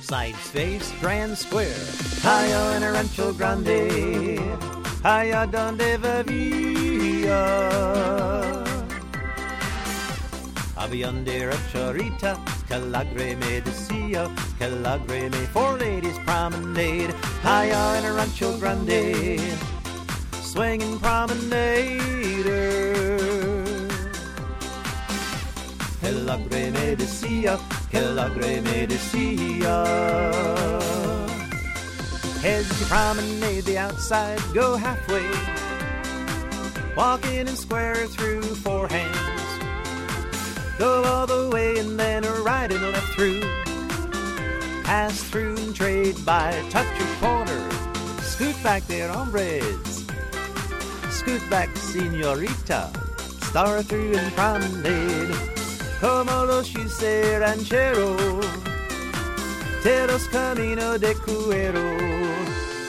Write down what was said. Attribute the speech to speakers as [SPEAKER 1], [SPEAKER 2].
[SPEAKER 1] side space, grand square. Hiya in a Rancho Grande, hiya donde vivía. Habían de Chorita, que alegre me decía, que alegre me for ladies promenade. Hiya in a Rancho Grande, swinging promenader. Que alegre me decía, que alegre me decía. As you promenade the outside, go halfway, walk in and square through four hands. Go all the way and then right and left through. Pass through and trade by, touch your corner. Scoot back there, hombres. Scoot back, señorita. Star through and promenade. Como los ranchero. Te los camino de cuero.